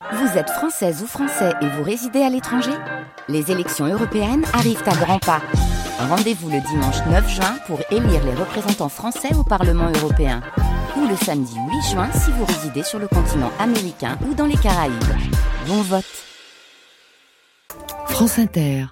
Vous êtes française ou français et vous résidez à l'étranger ? Les élections européennes arrivent à grands pas. Rendez-vous le dimanche 9 juin pour élire les représentants français au Parlement européen. Ou le samedi 8 juin si vous résidez sur le continent américain ou dans les Caraïbes. Bon vote. France Inter.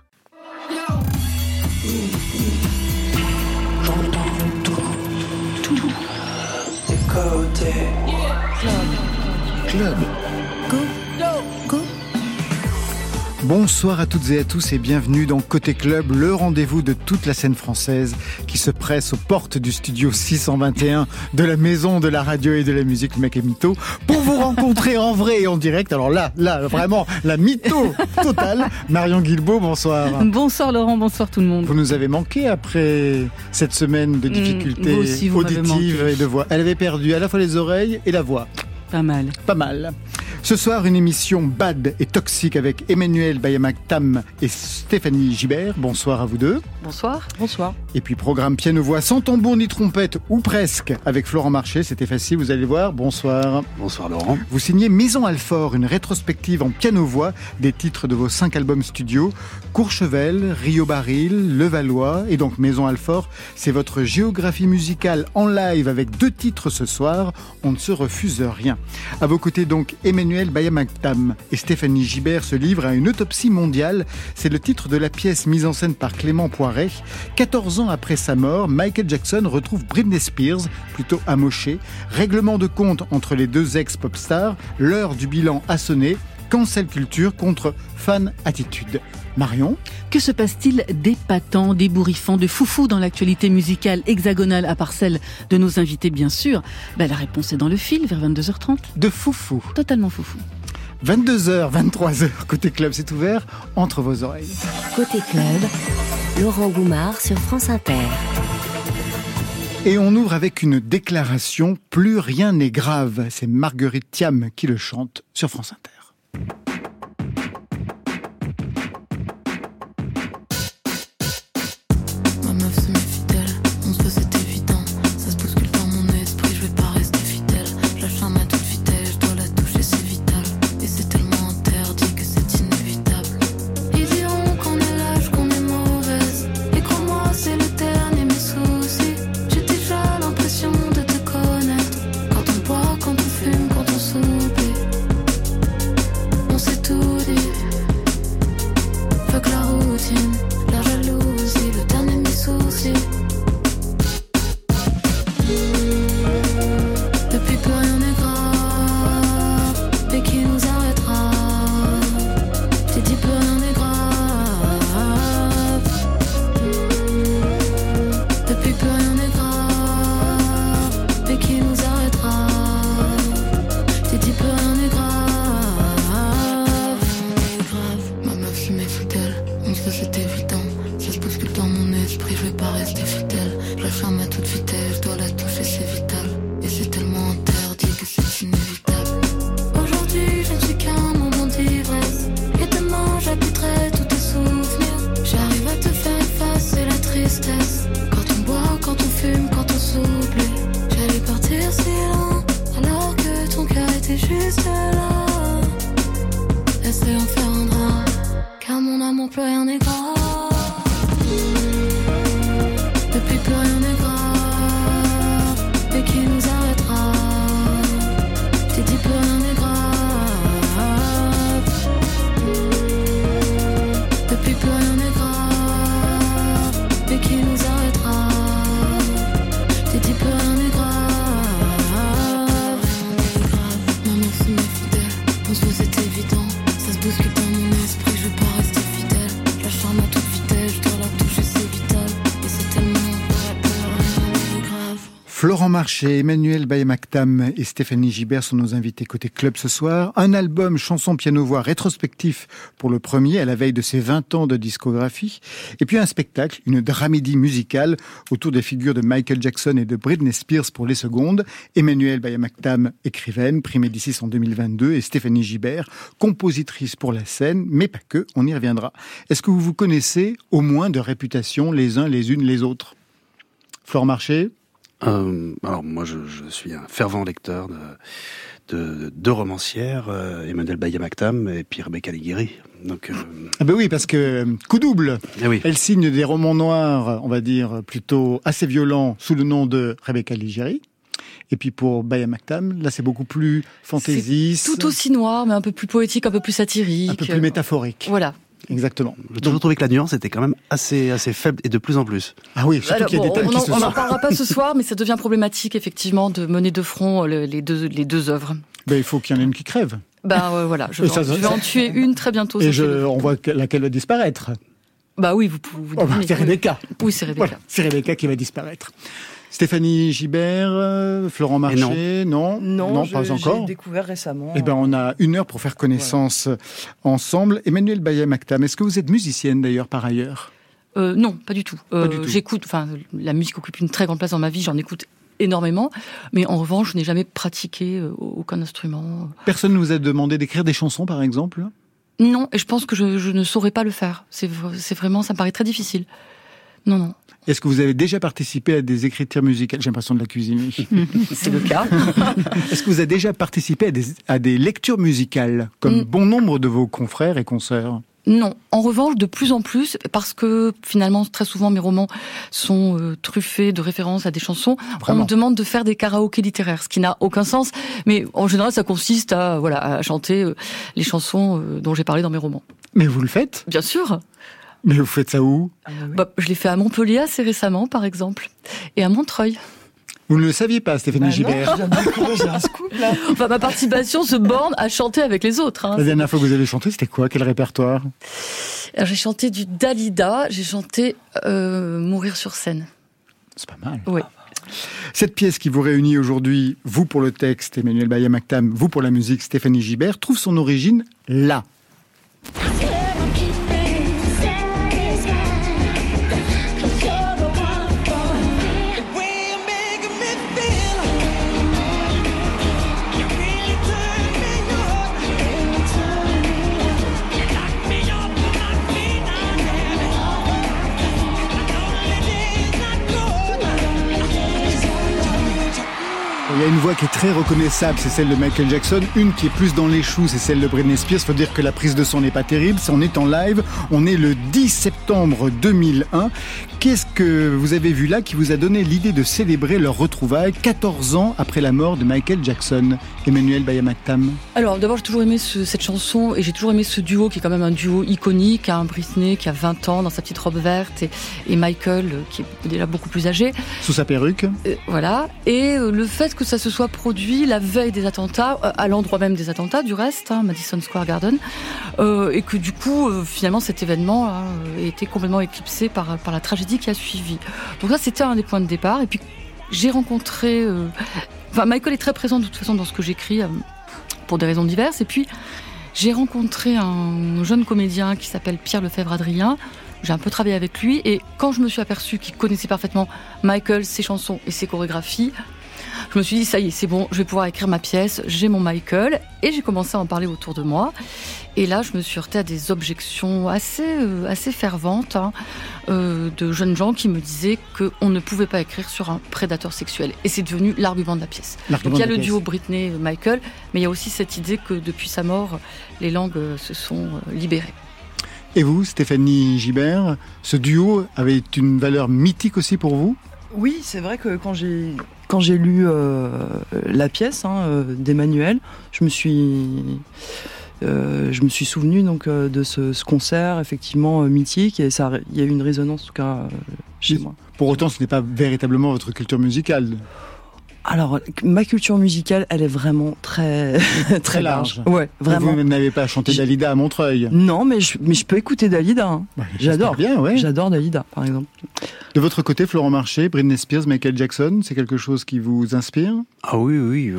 Club. Go. Bonsoir à toutes et à tous et bienvenue dans Côté Club, le rendez-vous de toute la scène française qui se presse aux portes du studio 621 de la maison de la radio et de la musique, le mec est mytho, pour vous rencontrer en vrai et en direct. Alors là, vraiment, la mytho totale. Marion Guilbault, bonsoir. Bonsoir Laurent, bonsoir tout le monde. Vous nous avez manqué après cette semaine de difficultés auditives et de voix. Elle avait perdu à la fois les oreilles et la voix. Pas mal. Ce soir, une émission bad et toxique avec Emmanuel Bayamak-Tam et Stéphanie Gibert. Bonsoir à vous deux. Bonsoir. Et puis programme piano-voix sans tambour ni trompette, ou presque, avec Florent Marché. C'était facile, vous allez voir. Bonsoir. Bonsoir Laurent. Vous signez Maison Alfort, une rétrospective en piano-voix des titres de vos 5 albums studio. Courchevel, Rio Baril, Levallois et donc Maison Alfort. C'est votre géographie musicale en live avec 2 titres ce soir. On ne se refuse rien. À vos côtés donc Emmanuel Bayamak-Tam et Stéphanie Gibert se livrent à une autopsie mondiale. C'est le titre de la pièce mise en scène par Clément Poiret. 14 ans après sa mort, Michael Jackson retrouve Britney Spears, plutôt amochée. Règlement de compte entre les 2 ex-pop stars. L'heure du bilan a sonné. Cancel culture contre fan attitude. Marion ? Que se passe-t-il d'épatant, d'ébouriffant, de foufou dans l'actualité musicale hexagonale, à part celle de nos invités bien sûr ? La réponse est dans le fil, vers 22h30. De foufou. Totalement foufou. 22h, 23h, Côté Club, c'est ouvert entre vos oreilles. Côté Club, Laurent Goumard sur France Inter. Et on ouvre avec une déclaration, plus rien n'est grave. C'est Marguerite Thiam qui le chante sur France Inter. Florent Marché, Emmanuel Bayamak-Tam et Stéphanie Gibert sont nos invités Côté Club ce soir. Un album chanson piano-voix rétrospectif pour le premier à la veille de ses 20 ans de discographie. Et puis un spectacle, une dramédie musicale autour des figures de Michael Jackson et de Britney Spears pour les secondes. Emmanuel Bayamak-Tam, écrivaine, prix Médicis en 2022 et Stéphanie Gibert, compositrice pour la scène, mais pas que, on y reviendra. Est-ce que vous vous connaissez au moins de réputation les uns les unes les autres ? Florent Marché ? Alors moi je suis un fervent lecteur de deux romancières, Emmanuelle Baya-Mactam et puis Rebecca Liguiri. Donc, Ah ben oui, parce que coup double. oui. Elle signe des romans noirs, on va dire plutôt assez violents, sous le nom de Rebecca Liguiri. Et puis pour Baya-Mactam, là c'est beaucoup plus fantaisiste. C'est tout aussi noir, mais un peu plus poétique, un peu plus satirique. Un peu plus métaphorique. Voilà. Exactement. J'ai toujours trouvé que la nuance était quand même assez faible et de plus en plus. Ah oui, surtout qu'il y a des thèmes qui se On n'en sont... parlera pas ce soir, mais ça devient problématique effectivement de mener de front les deux œuvres. Ben, il faut qu'il y en ait une qui crève. Voilà, je vais en tuer une très bientôt. Et on voit laquelle va disparaître. Bah oui, vous c'est Rebecca. Oui, c'est Rebecca. Voilà, c'est Rebecca qui va disparaître. Stéphanie Gibert, Florent Marché, non, pas encore. J'ai découvert récemment. Eh ben, on a 1 heure pour faire connaissance ensemble. Emmanuelle Baya-Mactam, est-ce que vous êtes musicienne d'ailleurs par ailleurs ? Non, pas du tout. Pas du tout. J'écoute, la musique occupe une très grande place dans ma vie, j'en écoute énormément, mais en revanche, je n'ai jamais pratiqué aucun instrument. Personne ne vous a demandé d'écrire des chansons par exemple ? Non, et je pense que je ne saurais pas le faire. C'est vraiment, ça me paraît très difficile. Non. Est-ce que vous avez déjà participé à des écritures musicales ? J'ai l'impression de la cuisiner. C'est le cas. Est-ce que vous avez déjà participé à des lectures musicales, comme bon nombre de vos confrères et consoeurs ? Non. En revanche, de plus en plus, parce que finalement, très souvent, mes romans sont truffés de références à des chansons. Vraiment. On me demande de faire des karaokés littéraires, ce qui n'a aucun sens. Mais en général, ça consiste à chanter les chansons dont j'ai parlé dans mes romans. Mais vous le faites ? Bien sûr. Mais vous faites ça où ? Je l'ai fait à Montpellier assez récemment, par exemple, et à Montreuil. Vous ne le saviez pas, Stéphanie Gibert ? J'ai un scoop, là. Ma participation se borne à chanter avec les autres. La dernière fois que vous avez chanté, c'était quoi ? Quel répertoire ? Alors, j'ai chanté du Dalida, j'ai chanté Mourir sur scène. C'est pas mal. Oui. Cette pièce qui vous réunit aujourd'hui, vous pour le texte, Emmanuelle Baya-Mactam, vous pour la musique, Stéphanie Gibert, trouve son origine là. Il y a une voix qui est très reconnaissable, c'est celle de Michael Jackson. Une qui est plus dans les choux, c'est celle de Britney Spears. Faut dire que la prise de son n'est pas terrible. On est en live. On est le 10 septembre 2001. Qu'est-ce que vous avez vu là qui vous a donné l'idée de célébrer leur retrouvaille 14 ans après la mort de Michael Jackson ? Emmanuelle Baya-Mactam. Alors d'abord, j'ai toujours aimé cette chanson et j'ai toujours aimé ce duo qui est quand même un duo iconique. Britney qui a 20 ans dans sa petite robe verte et Michael qui est déjà beaucoup plus âgé. Sous sa perruque. Voilà. Et le fait que ça se soit produit la veille des attentats, à l'endroit même des attentats du reste, Madison Square Garden, et que du coup, finalement, cet événement a été complètement éclipsé par la tragédie qui a suivi. Donc là, c'était un des points de départ. Et puis, j'ai rencontré... Michael est très présent de toute façon dans ce que j'écris, pour des raisons diverses. Et puis, j'ai rencontré un jeune comédien qui s'appelle Pierre Lefebvre-Adrien. J'ai un peu travaillé avec lui. Et quand je me suis aperçue qu'il connaissait parfaitement Michael, ses chansons et ses chorégraphies, je me suis dit, ça y est, c'est bon, je vais pouvoir écrire ma pièce, j'ai mon Michael, et j'ai commencé à en parler autour de moi. Et là, je me suis heurtée à des objections assez ferventes de jeunes gens qui me disaient qu'on ne pouvait pas écrire sur un prédateur sexuel. Et c'est devenu l'argument de la pièce. Donc il y a le duo Britney-Michael, mais il y a aussi cette idée que depuis sa mort, les langues se sont libérées. Et vous, Stéphanie Gibert, ce duo avait une valeur mythique aussi pour vous ? Oui, c'est vrai que quand j'ai lu la pièce d'Emmanuelle, je me suis souvenu donc de ce concert effectivement mythique et il y a eu une résonance en tout cas chez moi. Pour autant, ce n'est pas véritablement votre culture musicale. Alors, ma culture musicale, elle est vraiment très très large. Ouais, vraiment. Vous n'avez pas chanté Dalida à Montreuil ? Non, mais je peux écouter Dalida. J'adore. Bien, ouais. J'adore Dalida, par exemple. De votre côté, Florent Marché, Britney Spears, Michael Jackson, c'est quelque chose qui vous inspire ? Ah oui.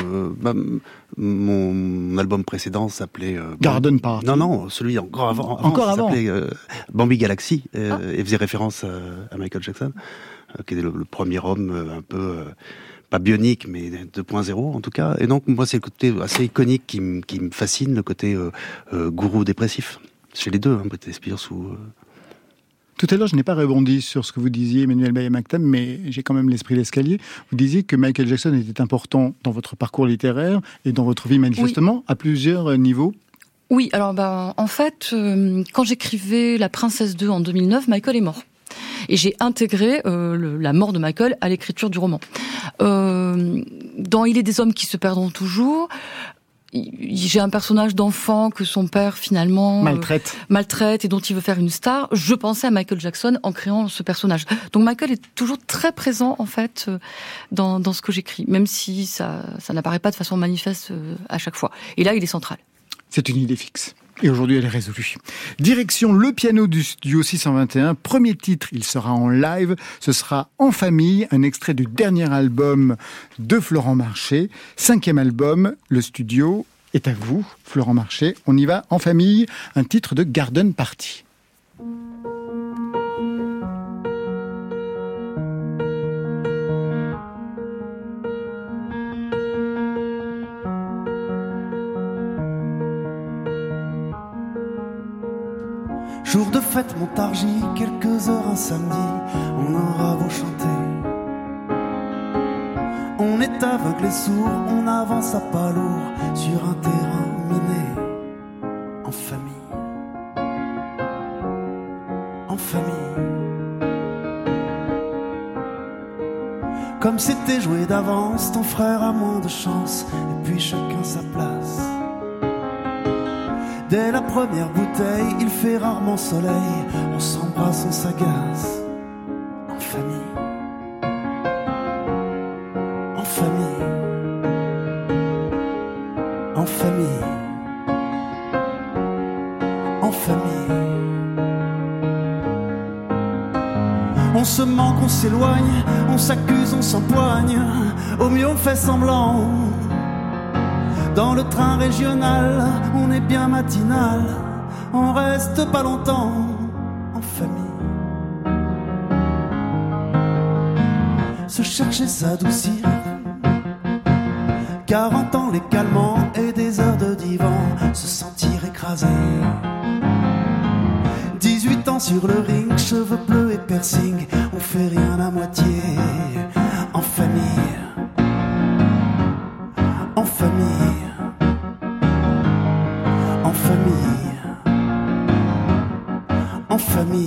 Mon album précédent s'appelait... Garden Party. Non, celui encore avant. Encore avant. S'appelait Bambi Galaxy et faisait référence à Michael Jackson, qui était le premier homme un peu... pas bionique, mais 2.0 en tout cas. Et donc, moi, c'est le côté assez iconique qui me fascine, le côté gourou dépressif. Chez les deux, Britney Spears ou... Tout à l'heure, je n'ai pas rebondi sur ce que vous disiez, Emmanuel Bailly-Mactam, mais j'ai quand même l'esprit d'escalier. Vous disiez que Michael Jackson était important dans votre parcours littéraire et dans votre vie manifestement, à plusieurs niveaux. Oui, alors en fait, quand j'écrivais La Princesse 2 en 2009, Michael est mort. Et j'ai intégré la mort de Michael à l'écriture du roman. Dans Il est des hommes qui se perdront toujours, j'ai un personnage d'enfant que son père finalement maltraite et dont il veut faire une star. Je pensais à Michael Jackson en créant ce personnage. Donc Michael est toujours très présent en fait dans ce que j'écris, même si ça n'apparaît pas de façon manifeste à chaque fois. Et là, il est central. C'est une idée fixe. Et aujourd'hui, elle est résolue. Direction le piano du studio 621. Premier titre, il sera en live. Ce sera En famille, un extrait du dernier album de Florent Marché. 5e album, le studio est à vous, Florent Marché. On y va en famille, un titre de Garden Party. Jour de fête Montargis, quelques heures un samedi, on aura beau chanter. On est aveugle et sourd, on avance à pas lourd sur un terrain miné. En famille, en famille. Comme c'était joué d'avance, ton frère a moins de chance, et puis chacun sa place. Dès la première bouteille, il fait rarement soleil. On s'embrasse, on s'agace. En famille. En famille. En famille. En famille. On se manque, on s'éloigne, on s'accuse, on s'empoigne. Au mieux on fait semblant. Dans le train régional, on est bien matinal, on reste pas longtemps en famille. Se chercher, s'adoucir, 40 ans les calmants et des heures de divan, se sentir écrasé. 18 ans sur le ring, cheveux bleus et piercing, on fait rien à moitié en famille. En famille. En famille, en famille.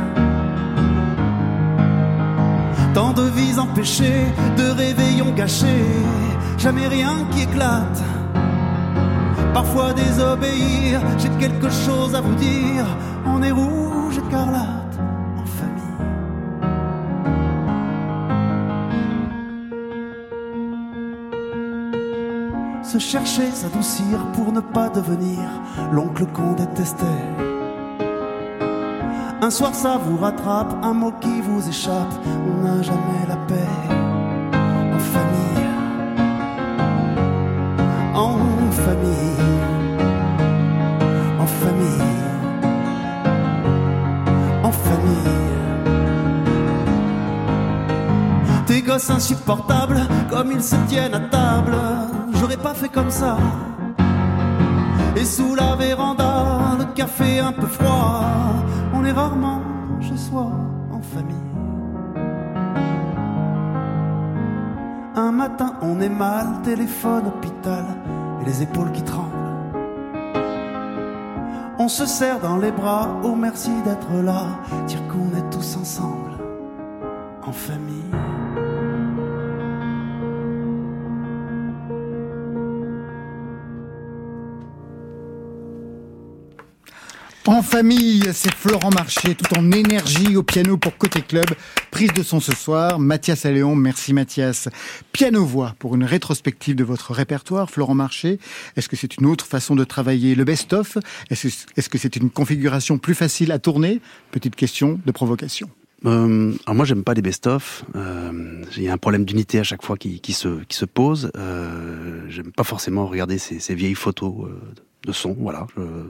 Tant de vies empêchées, de réveillons gâchés, jamais rien qui éclate. Parfois désobéir, j'ai quelque chose à vous dire. On est rouge écarlate, en famille. Se chercher, s'adoucir pour ne pas devenir l'oncle qu'on détestait. Un soir ça vous rattrape, un mot qui vous échappe, on n'a jamais la paix. En famille. En famille. En famille. En famille. Tes gosses insupportables, comme ils se tiennent à table. J'aurais pas fait comme ça. Et sous la véranda, le café un peu froid, on est rarement chez soi en famille. Un matin on est mal, téléphone, hôpital, et les épaules qui tremblent. On se serre dans les bras, oh merci d'être là, dire qu'on est tous ensemble en famille. En famille, c'est Florent Marché, tout en énergie au piano pour Côté Club. Prise de son ce soir, Mathias Alléon. Merci Mathias. Piano-voix pour une rétrospective de votre répertoire, Florent Marché. Est-ce que c'est une autre façon de travailler le best-of ? Est-ce que c'est une configuration plus facile à tourner ? Petite question de provocation. Alors moi j'aime pas les best-of. Il y a un problème d'unité à chaque fois qui se pose. J'aime pas forcément regarder ces vieilles photos de son. Voilà.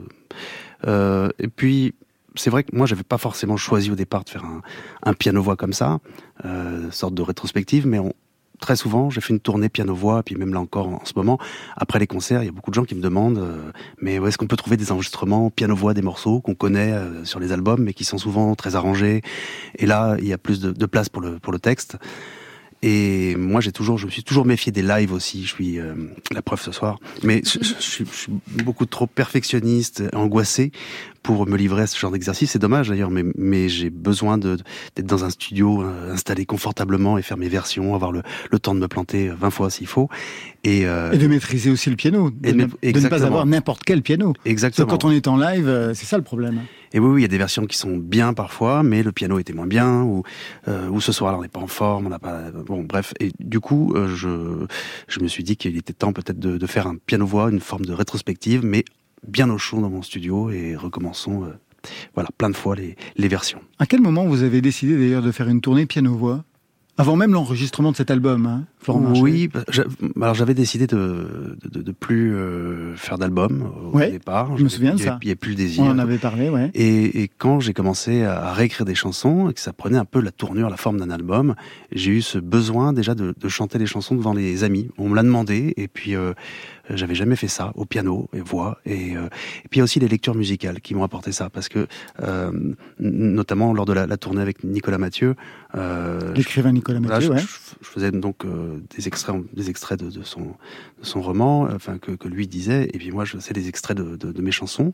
Et puis c'est vrai que moi j'avais pas forcément choisi au départ de faire un piano-voix comme ça, sorte de rétrospective, mais très souvent, j'ai fait une tournée piano-voix, puis même là encore en ce moment, après les concerts, il y a beaucoup de gens qui me demandent mais où est-ce qu'on peut trouver des enregistrements piano-voix, des morceaux qu'on connaît sur les albums, mais qui sont souvent très arrangés. Et là, il y a plus de place pour le texte. Et moi, je me suis toujours méfié des lives aussi. Je suis la preuve ce soir. Mais je suis beaucoup trop perfectionniste, angoissé pour me livrer à ce genre d'exercice. C'est dommage d'ailleurs, mais j'ai besoin d'être dans un studio installé confortablement et faire mes versions, avoir le temps de me planter 20 fois s'il faut. Et de maîtriser aussi le piano, de ne pas avoir n'importe quel piano. Exactement. Quand on est en live, c'est ça le problème. Et oui, il y a des versions qui sont bien parfois, mais le piano était moins bien, ou ce soir là on n'est pas en forme, on n'a pas. Bon, bref. Et du coup, je me suis dit qu'il était temps peut-être de faire un piano-voix, une forme de rétrospective, mais bien au chaud dans mon studio, et recommençons, plein de fois les versions. À quel moment vous avez décidé d'ailleurs de faire une tournée piano-voix ? Avant même l'enregistrement de cet album, Florent Marché. Oui, alors j'avais décidé de plus faire d'album au départ. Je me souviens de ça. Il n'y avait plus le désir. On en avait parlé, ouais. Et quand j'ai commencé à réécrire des chansons, et que ça prenait un peu la tournure, la forme d'un album, j'ai eu ce besoin déjà de chanter les chansons devant les amis. On me l'a demandé, et puis j'avais jamais fait ça, au piano, et voix, et puis il y a aussi les lectures musicales qui m'ont apporté ça, parce que notamment lors de la tournée avec Nicolas Mathieu, l'écrivain Nicolas Mathieu, je faisais donc des extraits de son roman, que lui disait, et puis moi je faisais des extraits de mes chansons.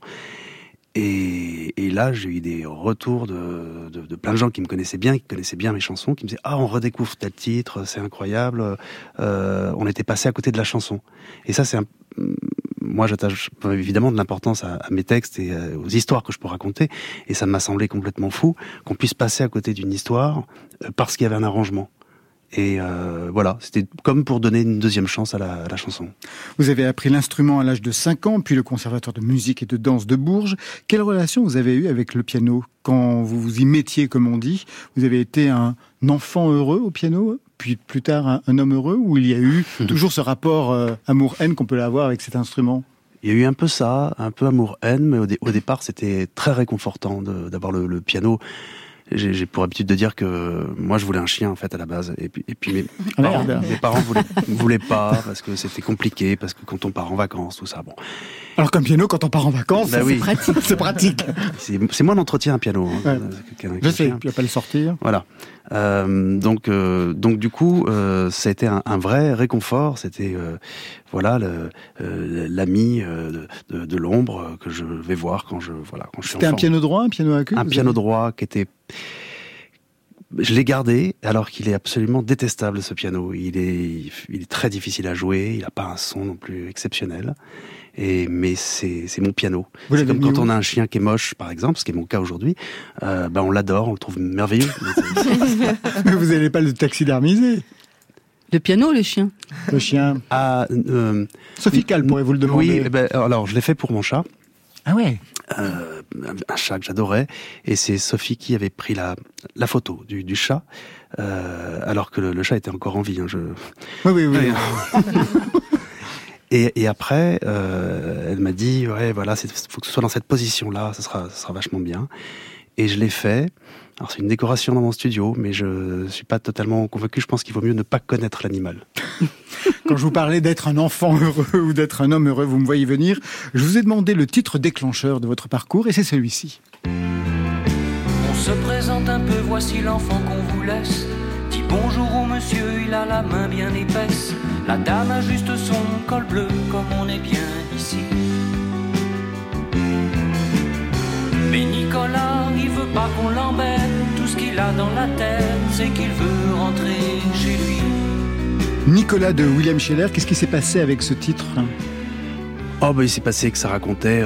Et là, j'ai eu des retours de plein de gens qui me connaissaient bien, qui connaissaient bien mes chansons, qui me disaient « Ah, on redécouvre tel titre, c'est incroyable, on était passé à côté de la chanson. » Et ça, moi, j'attache évidemment de l'importance à mes textes et aux histoires que je peux raconter, et ça m'a semblé complètement fou qu'on puisse passer à côté d'une histoire parce qu'il y avait un arrangement. Et c'était comme pour donner une deuxième chance à la chanson. Vous avez appris l'instrument à l'âge de 5 ans, puis le conservatoire de musique et de danse de Bourges. Quelle relation vous avez eue avec le piano quand vous vous y mettiez, comme on dit? Vous avez été un enfant heureux au piano, puis plus tard un homme heureux, ou il y a eu toujours ce rapport amour-haine qu'on peut avoir avec cet instrument? Il y a eu un peu ça, un peu amour-haine, mais au départ c'était très réconfortant d'avoir le piano. J'ai pour habitude de dire que moi je voulais un chien en fait à la base, et puis mes parents voulaient pas parce que c'était compliqué, parce que quand on part en vacances, tout ça, bon. Alors qu'un piano, quand on part en vacances, oui. C'est pratique. C'est pratique. C'est moi l'entretien un piano. Je sais, tu vas pas le sortir. Voilà. Donc du coup, ça a été un vrai réconfort. C'était l'ami de l'ombre que je vais voir quand je suis enfant. C'était un piano droit, un piano à queue? Un piano droit qui était. Je l'ai gardé alors qu'il est absolument détestable, ce piano. Il est très difficile à jouer. Il n'a pas un son non plus exceptionnel. Mais c'est mon piano. C'est comme quand on a un chien qui est moche, par exemple, ce qui est mon cas aujourd'hui. On l'adore, on le trouve merveilleux. Mais vous n'allez pas le taxidermiser? Le piano ou le chien? Le chien. Sophie Calle pourrait vous le demander. Oui, alors je l'ai fait pour mon chat. Ah ouais. Un chat que j'adorais, et c'est Sophie qui avait pris la photo du chat, alors que le chat était encore en vie. Oui. Et après, elle m'a dit, faut que ce soit dans cette position-là, ça sera vachement bien. Et je l'ai fait. Alors c'est une décoration dans mon studio, mais je suis pas totalement convaincu. Je pense qu'il vaut mieux ne pas connaître l'animal. Quand je vous parlais d'être un enfant heureux ou d'être un homme heureux, vous me voyez venir. Je vous ai demandé le titre déclencheur de votre parcours, et c'est celui-ci. On se présente un peu, voici l'enfant qu'on vous laisse. Dis bonjour au monsieur, il a la main bien épaisse. La dame a juste son col bleu, comme on est bien ici. Mais Nicolas, il veut pas qu'on l'embête. Tout ce qu'il a dans la tête, c'est qu'il veut rentrer chez lui. Nicolas de William Scheller, qu'est-ce qui s'est passé avec ce titre? Il s'est passé que ça racontait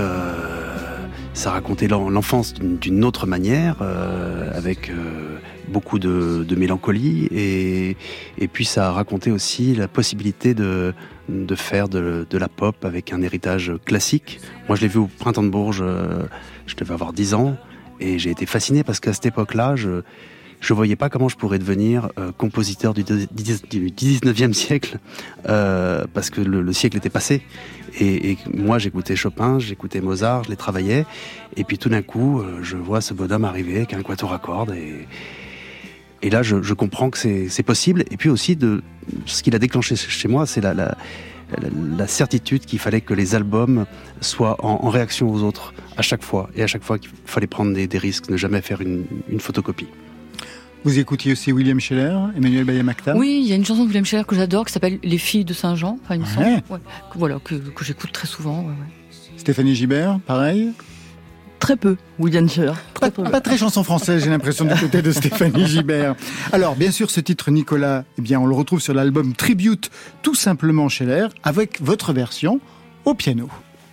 l'enfance d'une autre manière, avec beaucoup de mélancolie, et puis ça racontait aussi la possibilité de faire de la pop avec un héritage classique. Moi je l'ai vu au Printemps de Bourges, je devais avoir 10 ans, et j'ai été fasciné parce qu'à cette époque-là, je voyais pas comment je pourrais devenir compositeur du 19e siècle, parce que le siècle était passé. Et moi, j'écoutais Chopin, j'écoutais Mozart, je les travaillais. Et puis tout d'un coup, je vois ce bonhomme arriver avec un quatuor à cordes. Et là, je comprends que c'est possible. Et puis aussi, ce qu'il a déclenché chez moi, c'est la certitude qu'il fallait que les albums soient en réaction aux autres à chaque fois. Et à chaque fois qu'il fallait prendre des risques, ne jamais faire une photocopie. Vous écoutiez aussi William Scheller, Emmanuel Baya-Mactam? Oui, il y a une chanson de William Scheller que j'adore qui s'appelle Les filles de Saint-Jean, enfin, il me semble. Ouais, voilà, que j'écoute très souvent. Ouais. Stéphanie Gibert, pareil? Très peu, William Scheller. Pas très chanson française, j'ai l'impression, du côté de Stéphanie Gibert. Alors, bien sûr, ce titre, Nicolas, eh bien, on le retrouve sur l'album Tribute, tout simplement Scheller, avec votre version au piano.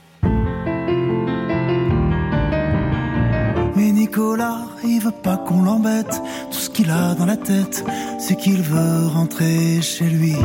Mais Nicolas, il veut pas qu'on l'embête. Tout ce qu'il a dans la tête, c'est qu'il veut rentrer chez lui.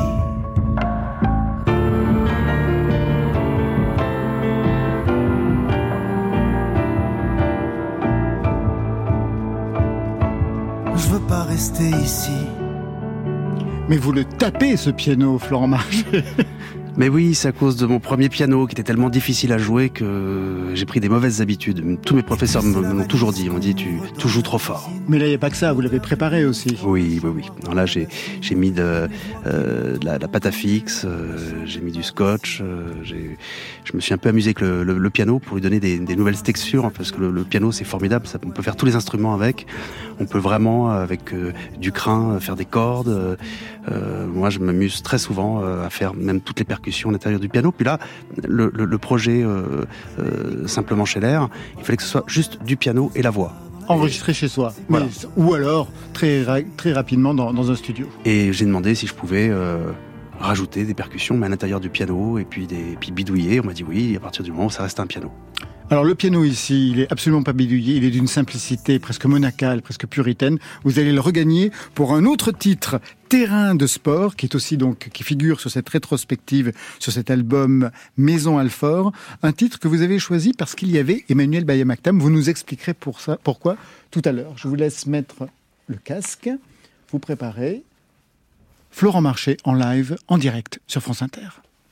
Je veux pas rester ici. Mais vous le tapez, ce piano, Florent Marché. Mais oui, c'est à cause de mon premier piano qui était tellement difficile à jouer que j'ai pris des mauvaises habitudes. Tous mes professeurs me l'ont toujours dit. Ils m'ont dit, tu joues trop fort. Mais là, il n'y a pas que ça, vous l'avez préparé aussi. Oui. Non, là, j'ai mis de la pâte à fixe, j'ai mis du scotch, je me suis un peu amusé avec le piano pour lui donner des nouvelles textures, parce que le piano, c'est formidable, on peut faire tous les instruments avec. On peut vraiment, avec du crin, faire des cordes. Moi, je m'amuse très souvent à faire même toutes les percussions à l'intérieur du piano. Puis là, le projet simplement Scheller, il fallait que ce soit juste du piano et la voix. Enregistré chez soi, voilà. Ou alors très rapidement dans un studio. Et j'ai demandé si je pouvais rajouter des percussions, mais à l'intérieur du piano, et puis bidouiller. On m'a dit oui, à partir du moment où ça reste un piano. Alors le piano ici, il est absolument pas bidouillé, il est d'une simplicité presque monacale, presque puritaine. Vous allez le regagner pour un autre titre, Terrain de sport, qui est aussi qui figure sur cette rétrospective, sur cet album Maison Alfort. Un titre que vous avez choisi parce qu'il y avait Emmanuel Baya-Mactam. Vous nous expliquerez pourquoi tout à l'heure. Je vous laisse mettre le casque, vous préparez. Florent Marché en live, en direct sur France Inter.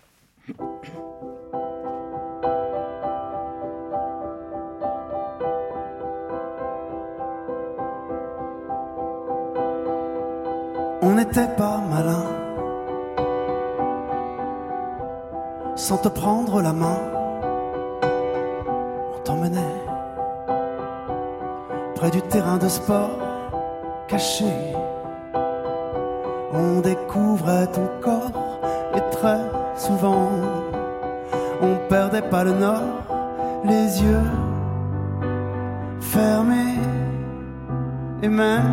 On n'était pas malin, sans te prendre la main, on t'emmenait près du terrain de sport caché. On découvrait ton corps et très souvent on perdait pas le nord, les yeux fermés et même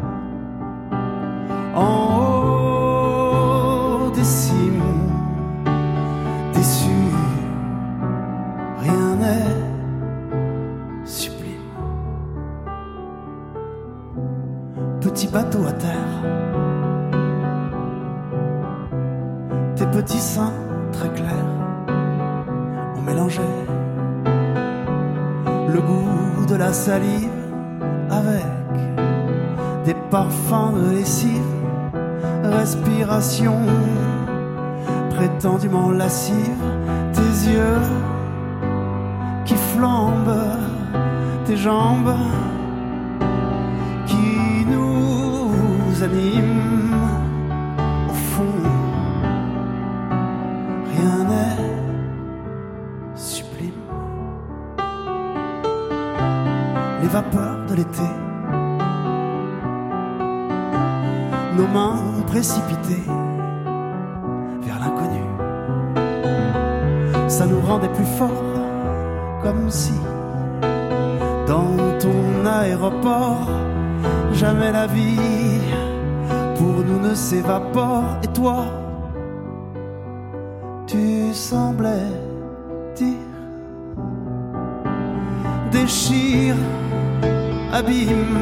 en haut des cimes, déçus, rien n'est sublime. Petit bateau à terre, tes petits seins très clairs, on mélangeait le goût de la salive avec des parfums de lessive. Respiration prétendument lascive, tes yeux qui flambent, tes jambes qui nous animent. Au fond, rien n'est sublime. Les vapeurs de l'été, nos mains précipitées vers l'inconnu, ça nous rendait plus forts, comme si dans ton aéroport jamais la vie pour nous ne s'évapore. Et toi, tu semblais dire, déchire, abîme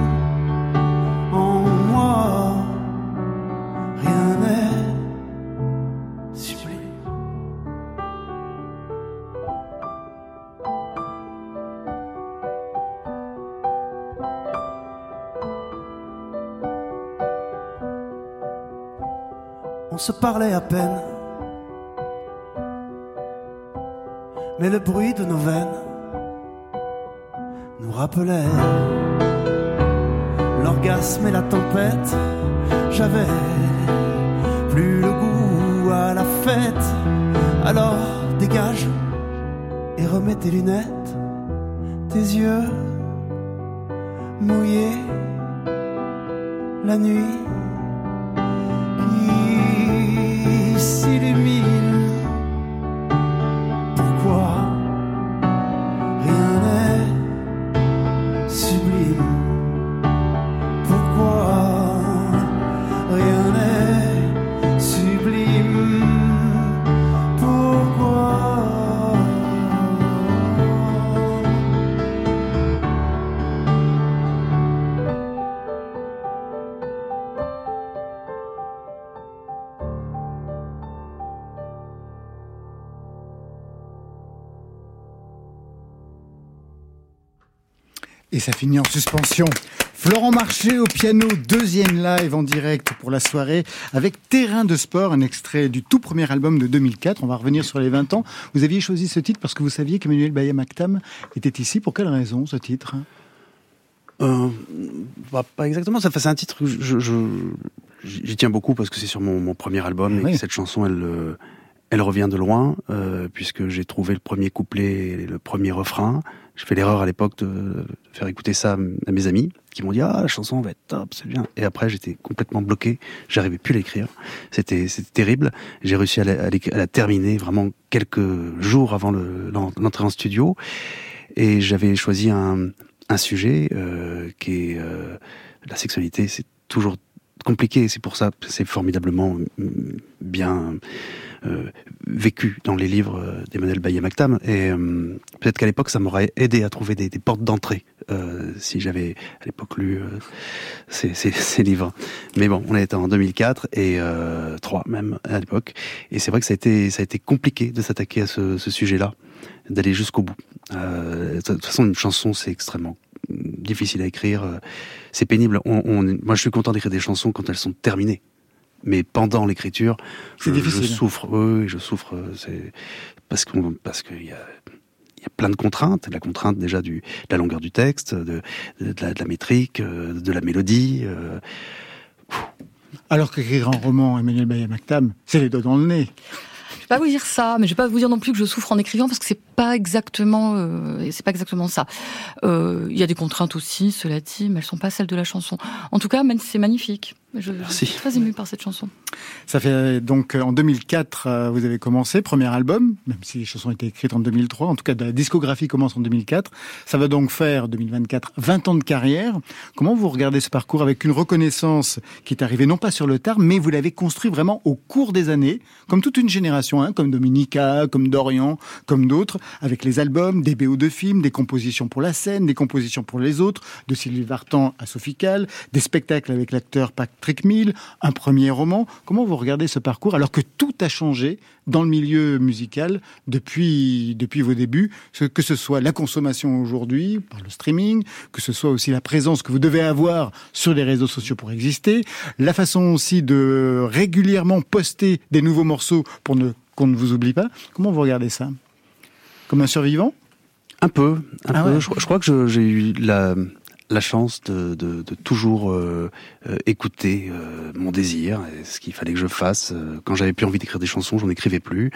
en moi. Rien n'est sublime. On se parlait à peine, mais le bruit de nos veines nous rappelait l'orgasme et la tempête. J'avais plus le goût à la fête. Alors dégage et remets tes lunettes, tes yeux mouillés, la nuit qui s'illumine. Pourquoi rien n'est sublime? Pourquoi rien n'est sublime? Pourquoi? Et ça finit en suspension. Florent Marché au piano, deuxième live en direct pour la soirée avec Terrain de sport, un extrait du tout premier album de 2004. On va revenir sur les 20 ans. Vous aviez choisi ce titre parce que vous saviez qu'Emmanuel Baya Mactam était ici. Pour quelle raison ce titre? Pas exactement. Ça fait un titre que j'y tiens beaucoup parce que c'est sur mon premier album et que cette chanson elle revient de loin puisque j'ai trouvé le premier couplet et le premier refrain. J'ai fait l'erreur à l'époque de faire écouter ça à mes amis qui m'ont dit la chanson va être top, c'est bien. Et après j'étais complètement bloqué, j'arrivais plus à l'écrire. C'était terrible. J'ai réussi à la terminer vraiment quelques jours avant l'entrée en studio et j'avais choisi un sujet qui est la sexualité. C'est toujours compliqué, c'est pour ça que c'est formidablement bien vécu dans les livres d'Emmanuel Baya Mactam et peut-être qu'à l'époque ça m'aurait aidé à trouver des portes d'entrée si j'avais à l'époque lu ces livres. Mais bon, on était en 2004 et 3 même à l'époque et c'est vrai que ça a été compliqué de s'attaquer à ce sujet-là, d'aller jusqu'au bout. De toute façon, une chanson c'est extrêmement difficile à écrire, c'est pénible. Moi je suis content d'écrire des chansons quand elles sont terminées. Mais pendant l'écriture, je souffre. Oui, je souffre. C'est parce qu'il y a plein de contraintes. La contrainte déjà de la longueur du texte, de la métrique, de la mélodie. Alors qu'écrire un roman, Emmanuel Baya Mactam, c'est les doigts dans le nez. Je vais pas vous dire ça, mais je vais pas vous dire non plus que je souffre en écrivant parce que c'est pas exactement ça. Il y a des contraintes aussi, cela dit, mais elles sont pas celles de la chanson. En tout cas, c'est magnifique. Je suis très émue par cette chanson. Ça fait donc en 2004, vous avez commencé, premier album, même si les chansons étaient écrites en 2003, en tout cas la discographie commence en 2004. Ça va donc faire, 2024, 20 ans de carrière. Comment vous regardez ce parcours avec une reconnaissance qui est arrivée non pas sur le tard, mais vous l'avez construit vraiment au cours des années, comme toute une génération, comme Dominica, comme Dorian, comme d'autres, avec les albums, des BO de films, des compositions pour la scène, des compositions pour les autres, de Sylvie Vartan à Sophie Calle, des spectacles avec l'acteur Patrick Mille, un premier roman. Comment vous regardez ce parcours alors que tout a changé dans le milieu musical depuis vos débuts, que ce soit la consommation aujourd'hui par le streaming, que ce soit aussi la présence que vous devez avoir sur les réseaux sociaux pour exister, la façon aussi de régulièrement poster des nouveaux morceaux pour qu'on ne vous oublie pas. Comment vous regardez ça? Comme un survivant? Un peu. Ouais. Je crois que j'ai eu la chance de toujours écouter mon désir, et ce qu'il fallait que je fasse. Quand j'avais plus envie d'écrire des chansons, j'en écrivais plus.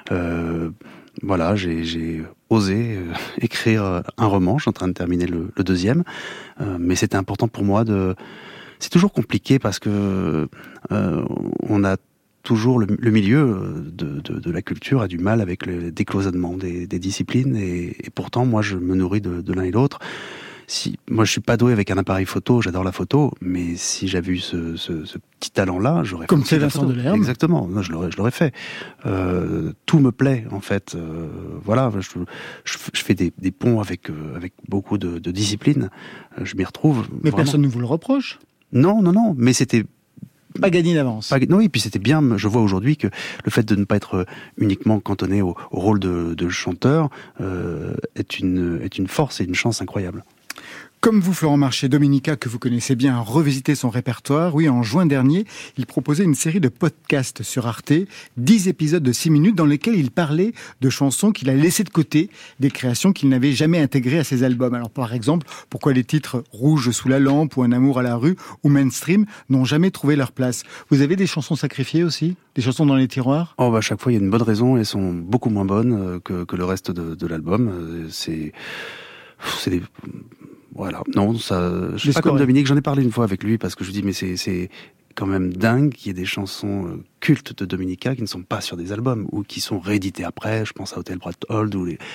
Voilà, j'ai osé écrire un roman. Je suis en train de terminer le deuxième, mais c'était important pour moi c'est toujours compliqué parce que on a toujours le milieu de la culture a du mal avec le décloisonnement des disciplines et pourtant moi je me nourris de l'un et l'autre. Moi je suis pas doué avec un appareil photo, j'adore la photo, mais si j'avais eu ce petit talent-là, j'aurais comme c'est Vincent Delerme. Exactement, je l'aurais fait. Tout me plaît en fait. Voilà, je fais des ponts avec beaucoup de disciplines. Je m'y retrouve. Mais vraiment. personne ne vous le reproche. Non, mais c'était pas gagné d'avance. Non, et puis c'était bien. Je vois aujourd'hui que le fait de ne pas être uniquement cantonné au rôle de chanteur est une force et une chance incroyable. Comme vous, Florent Marché, Dominica, que vous connaissez bien, a revisité son répertoire. Oui, en juin dernier, il proposait une série de podcasts sur Arte, 10 épisodes de 6 minutes dans lesquels il parlait de chansons qu'il a laissées de côté, des créations qu'il n'avait jamais intégrées à ses albums. Alors par exemple, pourquoi les titres Rouge sous la lampe ou Un amour à la rue ou Mainstream n'ont jamais trouvé leur place. Vous avez des chansons sacrifiées aussi ? Des chansons dans les tiroirs ? À chaque fois, il y a une bonne raison et elles sont beaucoup moins bonnes que le reste de l'album. C'est des... Voilà, non, ça, je suis pas comme Dominique, j'en ai parlé une fois avec lui parce que je lui dis mais c'est quand même dingue qu'il y ait des chansons cultes de Dominica qui ne sont pas sur des albums ou qui sont rééditées après. Je pense à Hotel Bradhold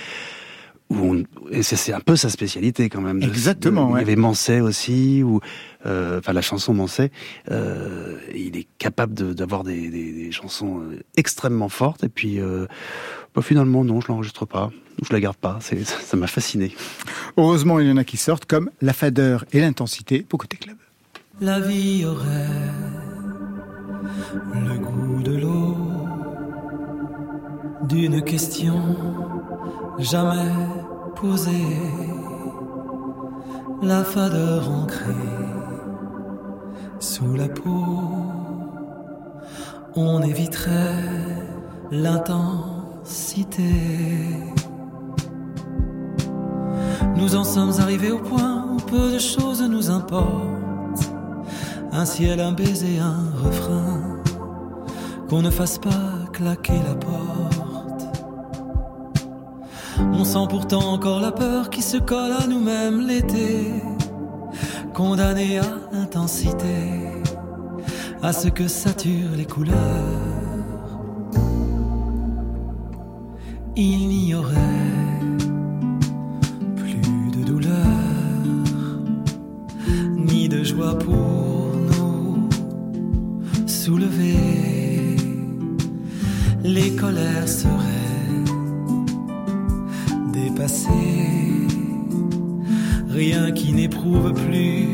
et c'est un peu sa spécialité quand même. Exactement. Il y avait Manset aussi, la chanson Manset. Il est capable d'avoir des chansons extrêmement fortes et puis finalement non, je l'enregistre pas. Je la garde pas, ça m'a fasciné. Heureusement, il y en a qui sortent comme La Fadeur et l'Intensité pour Côté Club. La vie aurait le goût de l'eau, d'une question jamais posée, la fadeur ancrée sous la peau, on éviterait l'intensité. Nous en sommes arrivés au point où peu de choses nous importent. Un ciel, un baiser, un refrain, qu'on ne fasse pas claquer la porte. On sent pourtant encore la peur qui se colle à nous-mêmes l'été, condamnés à l'intensité, à ce que saturent les couleurs. Il n'y aurait de joie pour nous soulever, les colères seraient dépassées, rien qui n'éprouve plus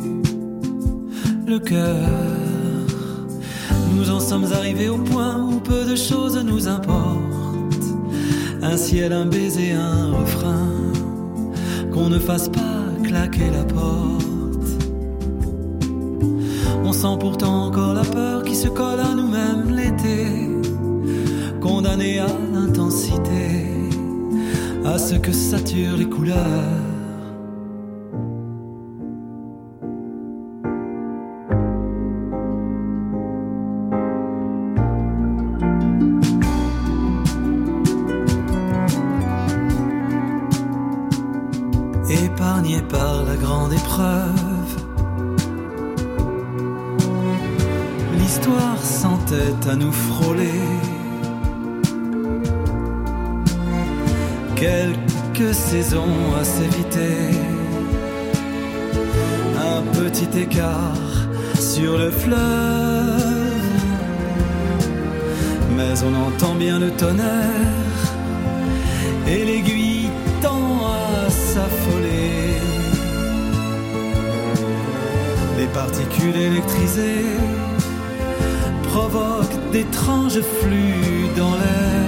le cœur. Nous en sommes arrivés au point où peu de choses nous importent. Un ciel, un baiser, un refrain, qu'on ne fasse pas claquer la porte. On sent pourtant encore la peur qui se colle à nous-mêmes l'été, condamnés à l'intensité, à ce que saturent les couleurs. Épargnés par la grande épreuve, l'histoire s'entête à nous frôler. Quelques saisons à s'éviter, un petit écart sur le fleuve, mais on entend bien le tonnerre et l'aiguille tend à s'affoler. Les particules électrisées provoquent d'étranges flux dans l'air.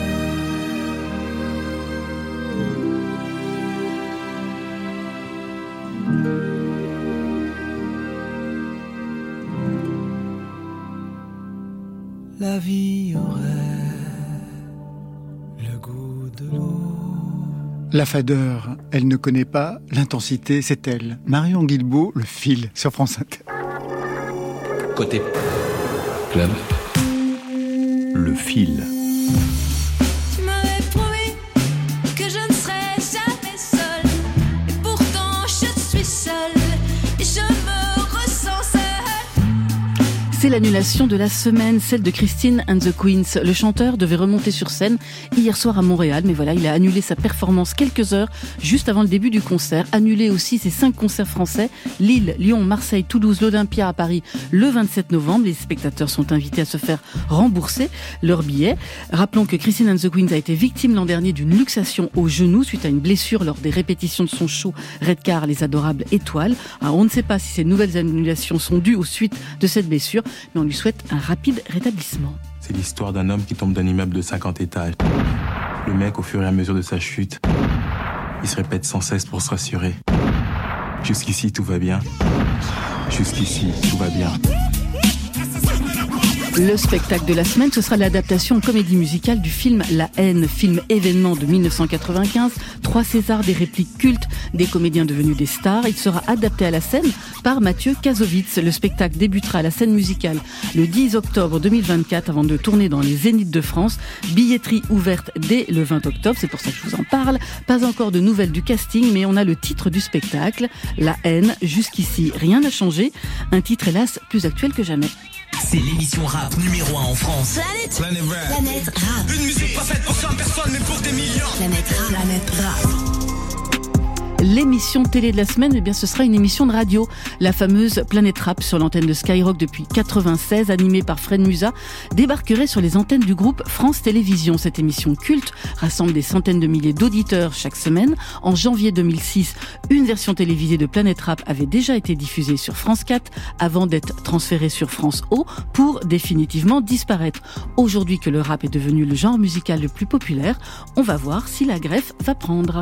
La vie aurait le goût de l'eau. La fadeur, elle ne connaît pas l'intensité, c'est elle. Marion Guilbault, Le Fil, sur France Inter. Côté Club, Le Fil. Tu m'avais promis que je ne serais jamais seule, et pourtant je suis seule, et je me ressens seule. C'est l'annulation de la semaine, celle de Christine and the Queens. Le chanteur devait remonter sur scène hier soir à Montréal, mais voilà, il a annulé sa performance quelques heures juste avant le début du concert. Annulé aussi ses 5 concerts français, Lille, Lyon, Marseille, Toulouse, l'Olympia à Paris le 27 novembre. Les spectateurs sont invités à se faire rembourser leurs billets. Rappelons que Christine and the Queens a été victime l'an dernier d'une luxation au genou suite à une blessure lors des répétitions de son show Redcar, les adorables étoiles. Alors, on ne sait pas si ces nouvelles annulations sont dues aux suites de cette blessure, mais on lui souhaite un rapide rétablissement. C'est l'histoire d'un homme qui tombe d'un immeuble de 50 étages. Le mec, au fur et à mesure de sa chute, il se répète sans cesse pour se rassurer. Jusqu'ici, tout va bien. Jusqu'ici, tout va bien. Le spectacle de la semaine, ce sera l'adaptation en comédie musicale du film La haine, film événement de 1995. 3 Césars, des répliques cultes, des comédiens devenus des stars. Il sera adapté à la scène par Mathieu Kassovitz. Le spectacle débutera à la scène musicale le 10 octobre 2024 avant de tourner dans les Zéniths de France. Billetterie ouverte dès le 20 octobre, c'est pour ça que je vous en parle. Pas encore de nouvelles du casting, mais on a le titre du spectacle, La haine, jusqu'ici rien n'a changé. Un titre hélas plus actuel que jamais. C'est l'émission rap numéro 1 en France. Planète Rap. Une musique pas faite pour 100 personnes, mais pour des millions. Planète Rap. L'émission télé de la semaine, eh bien, ce sera une émission de radio, la fameuse Planète Rap sur l'antenne de Skyrock depuis 96, animée par Fred Musa, débarquerait sur les antennes du groupe France Télévisions. Cette émission culte rassemble des centaines de milliers d'auditeurs chaque semaine. En janvier 2006, une version télévisée de Planète Rap avait déjà été diffusée sur France 4 avant d'être transférée sur France O pour définitivement disparaître. Aujourd'hui que le rap est devenu le genre musical le plus populaire, on va voir si la greffe va prendre.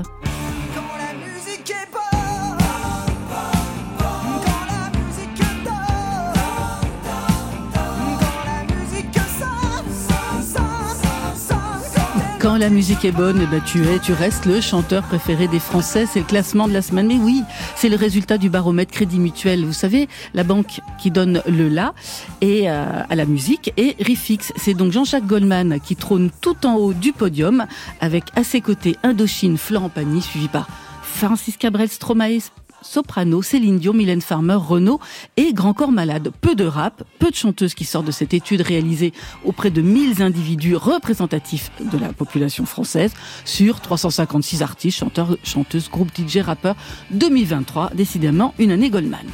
Quand la musique est bonne, eh ben tu restes le chanteur préféré des Français. C'est le classement de la semaine. Mais oui, c'est le résultat du baromètre Crédit Mutuel. Vous savez, la banque qui donne le la et à la musique. Et Rifix, c'est donc Jean-Jacques Goldman qui trône tout en haut du podium avec à ses côtés Indochine, Florent Pagny, suivi par Francis Cabrel, Stromae, Soprano, Céline Dion, Mylène Farmer, Renaud et Grand Corps Malade. Peu de rap, peu de chanteuses qui sortent de cette étude réalisée auprès de 1000 individus représentatifs de la population française sur 356 artistes, chanteurs, chanteuses, groupes, DJ, rappeurs. 2023, décidément une année Goldman.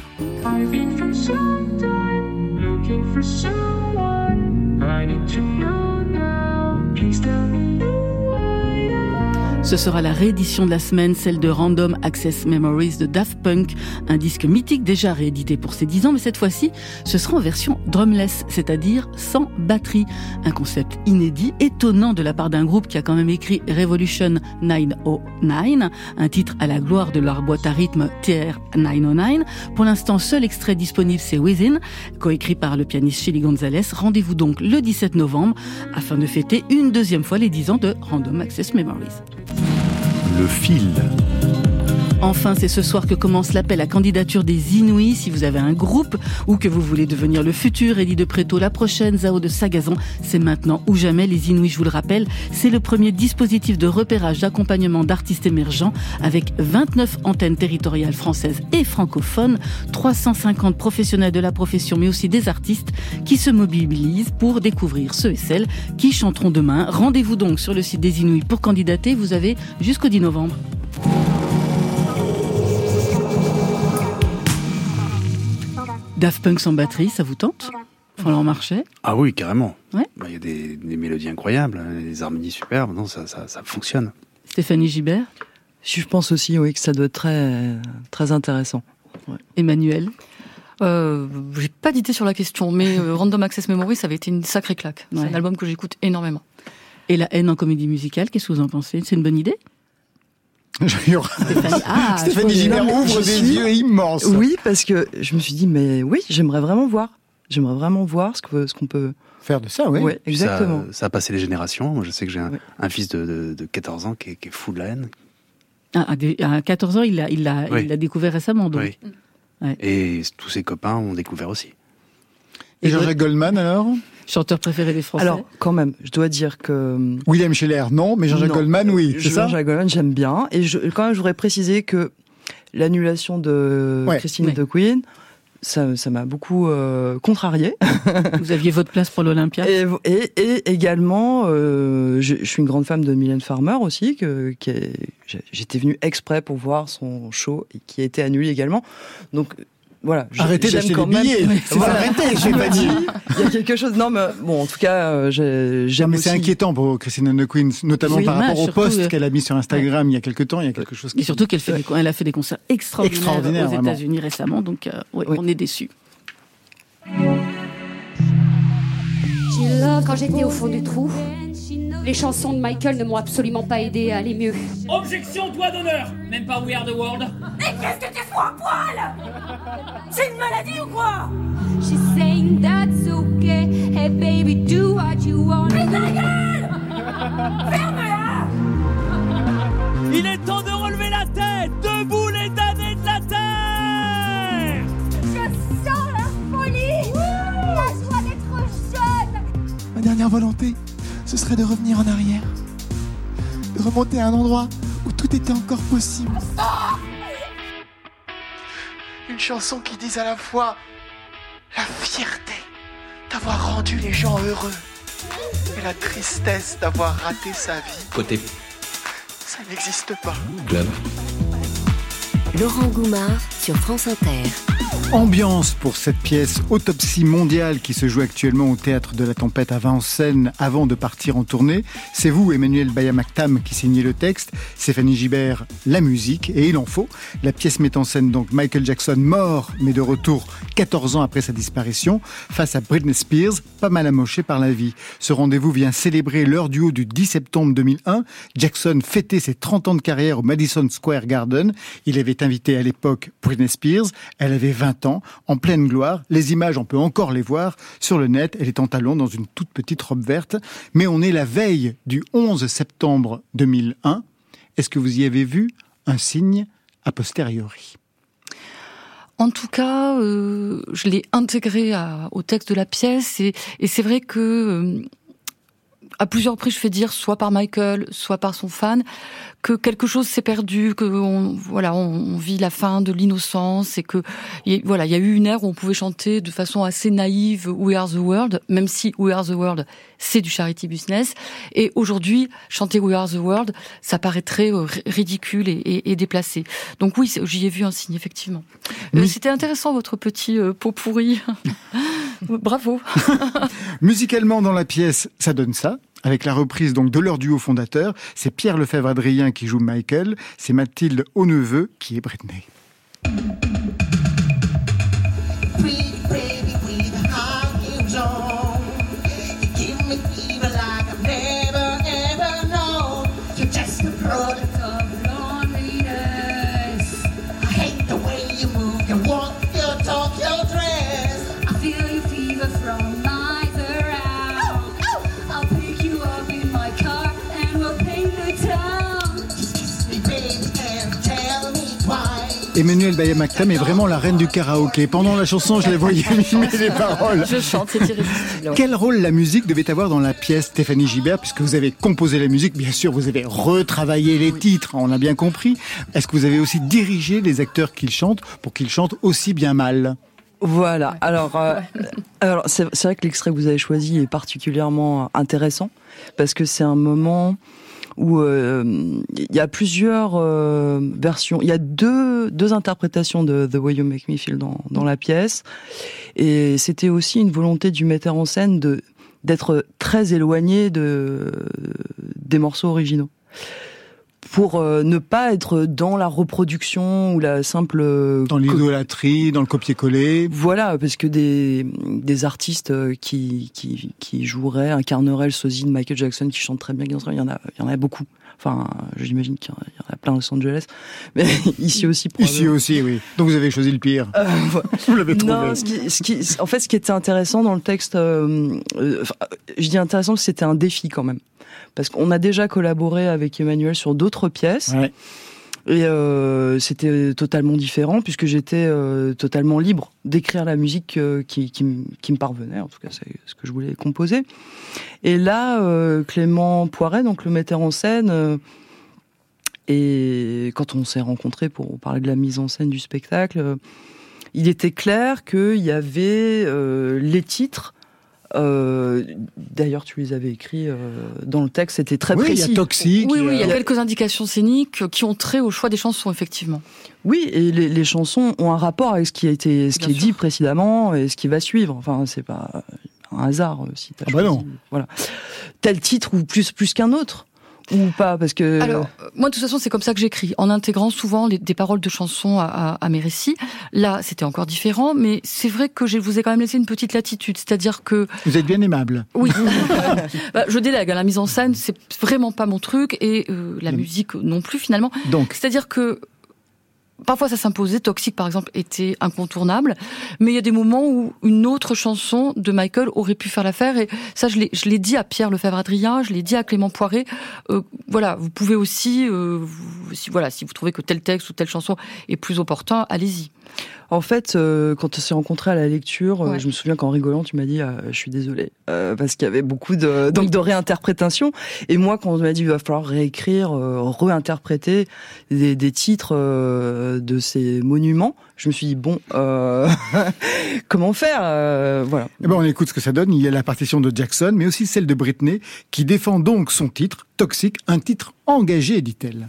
Ce sera la réédition de la semaine, celle de Random Access Memories de Daft Punk, un disque mythique déjà réédité pour ses 10 ans, mais cette fois-ci, ce sera en version drumless, c'est-à-dire sans batterie. Un concept inédit, étonnant de la part d'un groupe qui a quand même écrit Revolution 909, un titre à la gloire de leur boîte à rythme TR-909. Pour l'instant, seul extrait disponible, c'est Within, coécrit par le pianiste Chili Gonzalez. Rendez-vous donc le 17 novembre afin de fêter une deuxième fois les 10 ans de Random Access Memories. Le fil. Enfin, c'est ce soir que commence l'appel à candidature des Inouïs. Si vous avez un groupe ou que vous voulez devenir le futur Eddie de Préto, la prochaine Zao de Sagazon, c'est maintenant ou jamais. Les Inouïs, je vous le rappelle, c'est le premier dispositif de repérage, d'accompagnement d'artistes émergents avec 29 antennes territoriales françaises et francophones, 350 professionnels de la profession, mais aussi des artistes qui se mobilisent pour découvrir ceux et celles qui chanteront demain. Rendez-vous donc sur le site des Inouïs pour candidater. Vous avez jusqu'au 10 novembre. Daft Punk sans batterie, ça vous tente ? Florent Marchais ? Ah oui, carrément. Ouais. Y a des mélodies incroyables, des harmonies superbes, non, ça fonctionne. Stéphanie Gibert ? Je pense aussi, oui, que ça doit être très, très intéressant. Ouais. Emmanuel ? J'ai pas d'idée sur la question, mais Random Access Memories, ça avait été une sacrée claque. C'est un album que j'écoute énormément. Et La haine en comédie musicale, qu'est-ce que vous en pensez ? C'est une bonne idée ? Stéphanie Gibert ouvre des yeux immenses. Oui, parce que je me suis dit, mais oui, j'aimerais vraiment voir ce qu'on peut faire de ça, oui. Ouais, exactement. Ça a passé les générations. Moi, je sais que j'ai un fils de 14 ans qui est fou de la haine. À 14 ans, il l'a découvert récemment, donc. Oui. Ouais. Et tous ses copains ont découvert aussi. Et Jean-Jacques Goldman, alors ? Chanteur préféré des Français. Alors, quand même, je dois dire que... William Scheller, non, mais Jean-Jacques Goldman, oui, c'est ça ? Jean-Jacques Goldman, j'aime bien. Et quand même, je voudrais préciser que l'annulation de Christine de Queen, ça m'a beaucoup contrarié. Vous aviez votre place pour l'Olympia ? Et également, je suis une grande fan de Mylène Farmer aussi, j'étais venue exprès pour voir son show, et qui a été annulé également. Donc... Voilà, arrêtez d'acheter les billets. Arrêtez, j'ai pas dit. Il y a quelque chose. Non, mais bon, en tout cas, j'aime. Mais c'est inquiétant pour Christine and the Queens, notamment par rapport au post qu'elle a mis sur Instagram il y a quelque temps. Il y a quelque chose. Et surtout qu'elle a fait des concerts extraordinaires aux États-Unis récemment. Donc, on est déçus. Quand j'étais au fond du trou, Les chansons de Michael ne m'ont absolument pas aidé à aller mieux. Objection, doigt d'honneur. Même pas We Are the World. Mais qu'est-ce que tu fous en poil? C'est une maladie ou quoi? She's saying that's okay. Hey baby, do what you want. Mais ta gueule! Ferme-la! Il est temps de relever la tête. Debout les damnés de la terre. Je sens la folie. La joie d'être jeune. Ma dernière volonté, ce serait de revenir en arrière. De remonter à un endroit où tout était encore possible. Une chanson qui dise à la fois la fierté d'avoir rendu les gens heureux et la tristesse d'avoir raté sa vie. Côté Ça n'existe pas. club. Laurent Goumard sur France Inter. Ambiance pour cette pièce Autopsie mondiale qui se joue actuellement au Théâtre de la Tempête à Vincennes avant de partir en tournée. C'est vous, Emmanuel Bayamaktam, qui signez le texte, Stéphanie Gibert, la musique, et il en faut. La pièce met en scène donc Michael Jackson mort, mais de retour 14 ans après sa disparition, face à Britney Spears, pas mal amochée par la vie. Ce rendez-vous vient célébrer leur duo du 10 septembre 2001. Jackson fêtait ses 30 ans de carrière au Madison Square Garden. Il avait invité à l'époque Britney Spears. Elle avait 20 ans, en pleine gloire. Les images, on peut encore les voir sur le net. Elle est en talons dans une toute petite robe verte. Mais on est la veille du 11 septembre 2001. Est-ce que vous y avez vu un signe a posteriori ? En tout cas, je l'ai intégré au texte de la pièce et c'est vrai que à plusieurs reprises, je fais dire, soit par Michael, soit par son fan, que quelque chose s'est perdu, que on vit la fin de l'innocence et que il y a eu une ère où on pouvait chanter de façon assez naïve We Are the World, même si We Are the World c'est du charity business. Et aujourd'hui, chanter We Are the World, ça paraîtrait ridicule et déplacé. Donc oui, j'y ai vu un signe effectivement. C'était intéressant votre petit pot pourri. Bravo. Musicalement dans la pièce, ça donne ça. Avec la reprise donc de leur duo fondateur, c'est Pierre Lefebvre-Adrien qui joue Michael, c'est Mathilde Haut-Neveu qui est Britney. Emmanuel Bayamaktam est vraiment la reine du karaoké. Pendant la chanson, je la voyais mimer les paroles. Je chante, c'est irrésistible. Quel rôle la musique devait avoir dans la pièce, Stéphanie Gibert, puisque vous avez composé la musique, bien sûr, vous avez retravaillé les titres, on a bien compris. Est-ce que vous avez aussi dirigé les acteurs qu'ils chantent pour qu'ils chantent aussi bien mal ? Voilà. Alors c'est vrai que l'extrait que vous avez choisi est particulièrement intéressant parce que c'est un moment où il y a plusieurs versions. Il y a deux interprétations de The Way You Make Me Feel dans la pièce, et c'était aussi une volonté du metteur en scène d'être très éloigné des morceaux originaux, pour ne pas être dans la reproduction ou la simple... Dans l'idolâtrie, dans le copier-coller. Voilà, parce que des artistes qui joueraient, incarneraient le sosie de Michael Jackson, qui chantent très bien, il y en a beaucoup. Enfin, j'imagine qu'il y en a plein à Los Angeles, mais ici aussi. Ici aussi, oui. Donc vous avez choisi le pire. Vous l'avez trouvé. Non, ce qui était intéressant dans le texte, je dis intéressant parce que c'était un défi quand même. Parce qu'on a déjà collaboré avec Emmanuel sur d'autres pièces. Ouais. Et c'était totalement différent, puisque j'étais totalement libre d'écrire la musique qui me parvenait. En tout cas, c'est ce que je voulais composer. Et là, Clément Poiret, donc le metteur en scène, et quand on s'est rencontrés pour parler de la mise en scène du spectacle, il était clair qu'il y avait les titres. D'ailleurs, tu les avais écrits dans le texte, c'était très précis. Oui, il y a Toxique. Oui, il y a quelques indications scéniques qui ont trait au choix des chansons, effectivement. Oui, et les chansons ont un rapport avec ce qui est dit précédemment et ce qui va suivre. Enfin, c'est pas un hasard si t'as choisi. Non. Voilà. Tel titre ou plus qu'un autre. ou pas, parce que... Alors, moi, de toute façon, c'est comme ça que j'écris, en intégrant souvent des paroles de chansons à mes récits. Là, c'était encore différent, mais c'est vrai que je vous ai quand même laissé une petite latitude, c'est-à-dire que... Vous êtes bien aimable. Oui. Je délègue, la mise en scène, c'est vraiment pas mon truc, et la musique non plus, finalement. Donc. C'est-à-dire que parfois ça s'imposait, Toxique par exemple était incontournable, mais il y a des moments où une autre chanson de Michael aurait pu faire l'affaire, et ça je l'ai dit à Pierre Lefebvre-Adrien, je l'ai dit à Clément Poiret, voilà, vous pouvez aussi, si vous trouvez que tel texte ou telle chanson est plus opportun, allez-y. En fait, quand on s'est rencontrés à la lecture, je me souviens qu'en rigolant, tu m'as dit je suis désolée, parce qu'il y avait beaucoup de réinterprétation. Et moi, quand on m'a dit il va falloir réécrire, réinterpréter des titres de ces monuments, je me suis dit bon, comment faire, voilà. Et ben on écoute ce que ça donne. Il y a la partition de Jackson, mais aussi celle de Britney, qui défend donc son titre, Toxique, un titre engagé, dit-elle.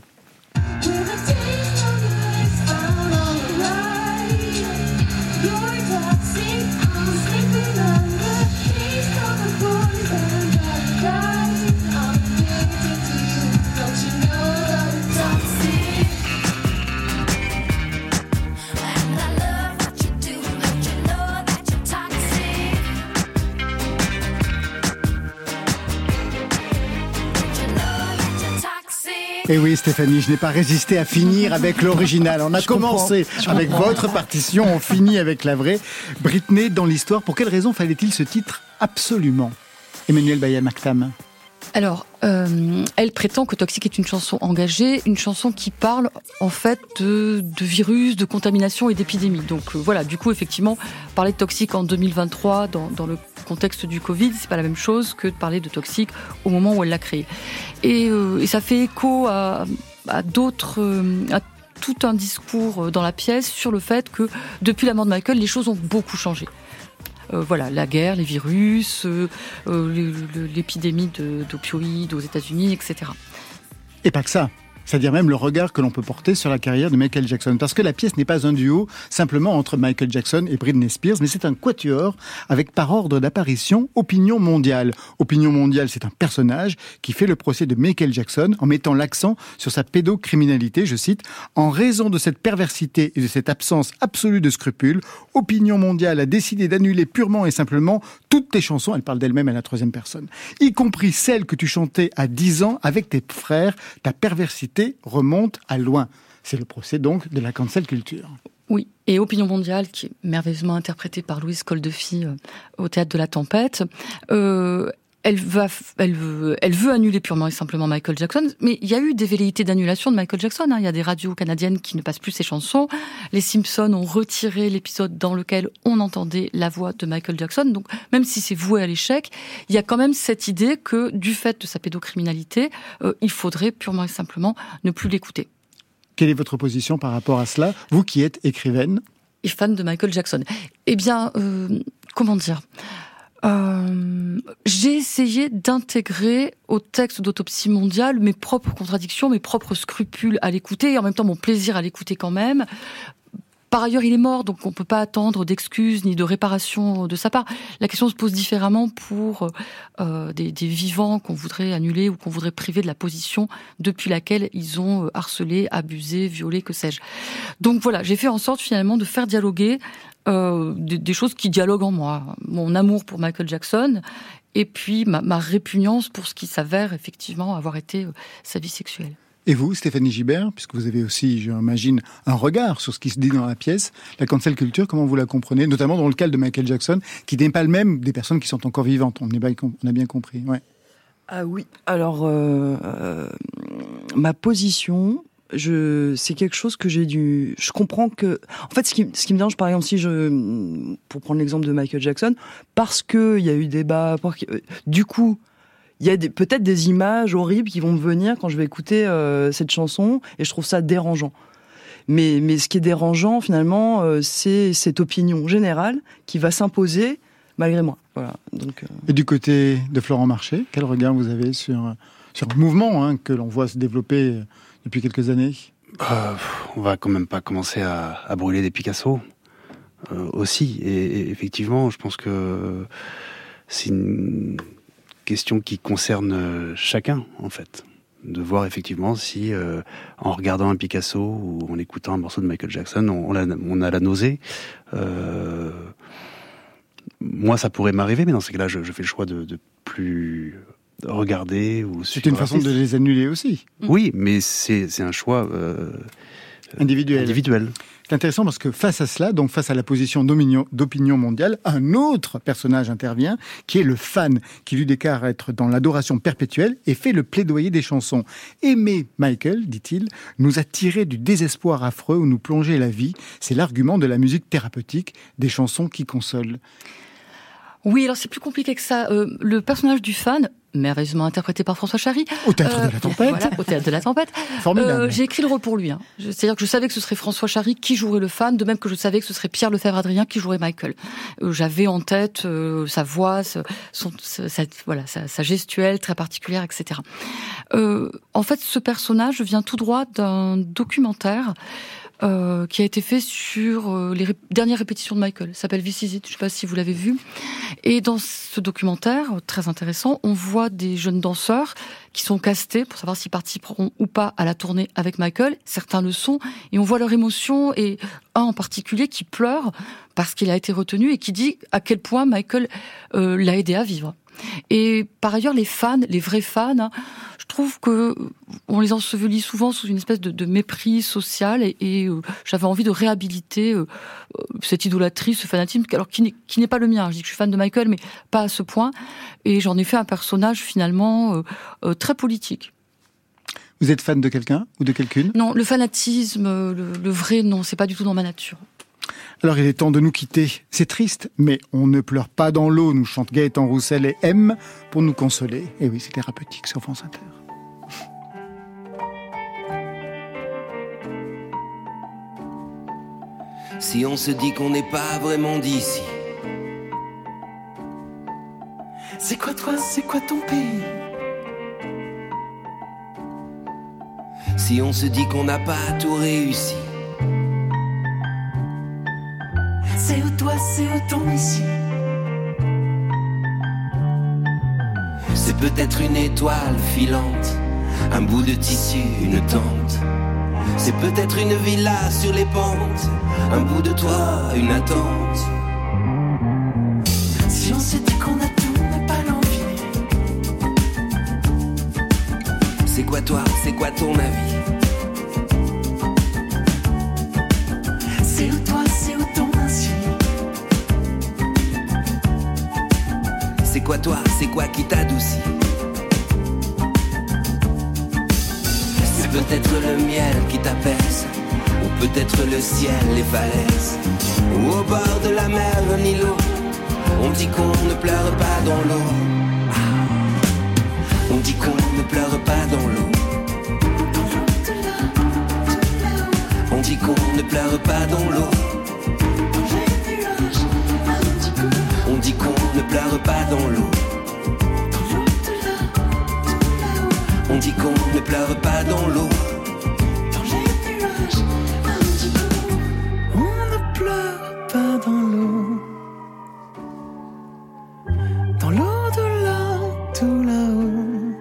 Et oui, Stéphanie, je n'ai pas résisté à finir avec l'original. On a commencé avec votre partition, on finit avec la vraie. Britney, dans l'histoire, pour quelle raison fallait-il ce titre absolument? Emmanuel Baya-Mactam. Alors, elle prétend que Toxique est une chanson engagée, une chanson qui parle en fait de virus, de contamination et d'épidémie. Donc voilà, du coup effectivement, parler de Toxique en 2023 dans le contexte du Covid, c'est pas la même chose que de parler de Toxique au moment où elle l'a créé. Et ça fait écho à d'autres, à tout un discours dans la pièce sur le fait que depuis la mort de Michael, les choses ont beaucoup changé. Voilà, la guerre, les virus, l'épidémie d'opioïdes aux États-Unis, etc. Et pas que ça. C'est-à-dire même le regard que l'on peut porter sur la carrière de Michael Jackson. Parce que la pièce n'est pas un duo simplement entre Michael Jackson et Britney Spears, mais c'est un quatuor avec par ordre d'apparition Opinion Mondiale. Opinion Mondiale, c'est un personnage qui fait le procès de Michael Jackson en mettant l'accent sur sa pédocriminalité, je cite, « En raison de cette perversité et de cette absence absolue de scrupules, Opinion Mondiale a décidé d'annuler purement et simplement toutes tes chansons », elle parle d'elle-même à la troisième personne, « y compris celles que tu chantais à 10 ans avec tes frères, ta perversité remonte à loin. » C'est le procès donc de la cancel culture. Oui, et Opinion Mondiale, qui est merveilleusement interprétée par Louise Coldefi au Théâtre de la Tempête, elle veut annuler purement et simplement Michael Jackson, mais il y a eu des velléités d'annulation de Michael Jackson. Il y a des radios canadiennes qui ne passent plus ses chansons. Les Simpsons ont retiré l'épisode dans lequel on entendait la voix de Michael Jackson. Donc, même si c'est voué à l'échec, il y a quand même cette idée que, du fait de sa pédocriminalité, il faudrait purement et simplement ne plus l'écouter. Quelle est votre position par rapport à cela, vous qui êtes écrivaine et fan de Michael Jackson? Eh bien, comment dire ? J'ai essayé d'intégrer au texte d'Autopsie Mondiale mes propres contradictions, mes propres scrupules à l'écouter, et en même temps mon plaisir à l'écouter quand même. Par ailleurs, il est mort, donc on ne peut pas attendre d'excuses ni de réparation de sa part. La question se pose différemment pour des vivants qu'on voudrait annuler ou qu'on voudrait priver de la position depuis laquelle ils ont harcelé, abusé, violé, que sais-je. Donc voilà, j'ai fait en sorte finalement de faire dialoguer des choses qui dialoguent en moi. Mon amour pour Michael Jackson et puis ma répugnance pour ce qui s'avère effectivement avoir été sa vie sexuelle. Et vous, Stéphanie Gibert, puisque vous avez aussi, j'imagine, un regard sur ce qui se dit dans la pièce, la cancel culture, comment vous la comprenez, notamment dans le cas de Michael Jackson, qui n'est pas le même des personnes qui sont encore vivantes, on a bien compris. Ouais. Ah oui, alors ma position, c'est quelque chose que je comprends que, en fait, ce qui me dérange, par exemple, pour prendre l'exemple de Michael Jackson, parce que il y a eu débat, du coup, il y a peut-être des images horribles qui vont me venir quand je vais écouter cette chanson, et je trouve ça dérangeant. Mais ce qui est dérangeant, finalement, c'est cette opinion générale qui va s'imposer malgré moi. Voilà. Donc, Et du côté de Florent Marché, quel regard vous avez sur un mouvement que l'on voit se développer depuis quelques années? On va quand même pas commencer à brûler des Picasso aussi. Et effectivement, je pense que c'est une question qui concerne chacun, en fait. de voir effectivement si, en regardant un Picasso ou en écoutant un morceau de Michael Jackson, on a la nausée. Moi, ça pourrait m'arriver, mais dans ces cas-là, je fais le choix de plus regarder ou c'est une façon de les annuler aussi. Oui, mais c'est un choix individuel. C'est intéressant parce que face à cela, donc face à la position d'opinion mondiale, un autre personnage intervient, qui est le fan, qui lui déclare être dans l'adoration perpétuelle et fait le plaidoyer des chansons. Aimer Michael, dit-il, nous a tiré du désespoir affreux où nous plongeait la vie. C'est l'argument de la musique thérapeutique, des chansons qui consolent. Oui, alors c'est plus compliqué que ça. Le personnage du fan, merveilleusement interprété par François Chary. Au Théâtre de la Tempête. Voilà, au Théâtre de la Tempête. Formidable. J'ai écrit le rôle pour lui. C'est-à-dire que je savais que ce serait François Chary qui jouerait le fan, de même que je savais que ce serait Pierre Lefebvre-Adrien qui jouerait Michael. J'avais en tête sa voix, sa gestuelle très particulière, etc. En fait, ce personnage vient tout droit d'un documentaire qui a été fait sur les dernières répétitions de Michael. Ça s'appelle This Is It, je ne sais pas si vous l'avez vu. Et dans ce documentaire, très intéressant, on voit des jeunes danseurs qui sont castés pour savoir s'ils participeront ou pas à la tournée avec Michael. Certains le sont, et on voit leur émotion, et un en particulier qui pleure parce qu'il a été retenu et qui dit à quel point Michael l'a aidé à vivre. Et par ailleurs, les fans, les vrais fans, je trouve que on les ensevelit souvent sous une espèce de mépris social et j'avais envie de réhabiliter cette idolâtrie, ce fanatisme, alors qui n'est pas le mien. Je dis que je suis fan de Michael, mais pas à ce point. Et j'en ai fait un personnage finalement très politique. Vous êtes fan de quelqu'un ou de quelqu'une ? Non, le fanatisme, le vrai, non, c'est pas du tout dans ma nature. Alors il est temps de nous quitter. C'est triste, mais on ne pleure pas dans l'eau, nous chante Gaëtan Roussel et M pour nous consoler. Et oui, c'est thérapeutique sur France Inter. Si on se dit qu'on n'est pas vraiment d'ici, c'est quoi toi, c'est quoi ton pays? Si on se dit qu'on n'a pas tout réussi, c'est où toi, c'est où ton ici? C'est peut-être une étoile filante, un bout de tissu, une tente. C'est peut-être une villa sur les pentes, un bout de toit, une attente. Si on s'est dit qu'on a tout, mais pas l'envie, c'est quoi toi, c'est quoi ton avis? C'est où toi, c'est où ton ainsi? C'est quoi toi, c'est quoi qui t'adoucit? C'est peut-être le miel qui t'apaise, ou peut-être le ciel, les falaises, ou au bord de la mer, un îlot. On dit qu'on ne pleure pas dans l'eau. On dit qu'on ne pleure pas dans l'eau. On dit qu'on ne pleure pas dans l'eau. On dit qu'on ne pleure pas dans l'eau. On dit qu'on ne pleure pas dans l'eau. On ne pleure pas dans l'eau. Dans l'eau de là, tout là-haut.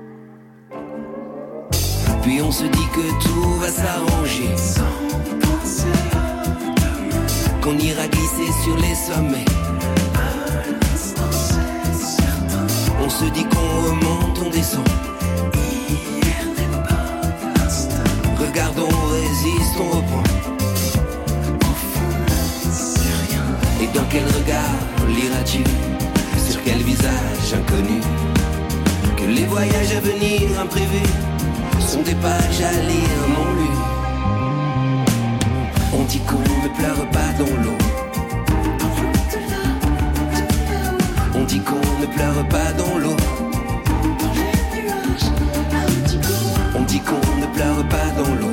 Puis on se dit que tout va s'arranger, sans penser qu'on ira glisser sur les sommets. À l'instant, c'est certain. On se dit qu'on remonte, on descend. Hier n'est pas l'instant. Regardons, on résiste, on reprend. Au fond, c'est rien. Et dans quel regard liras-tu? Sur quel visage inconnu? Que les voyages à venir imprévus sont des pages à lire non lues. On dit qu'on ne pleure pas dans l'eau. On dit qu'on ne pleure pas dans l'eau. On dit qu'on ne pleure pas dans l'eau.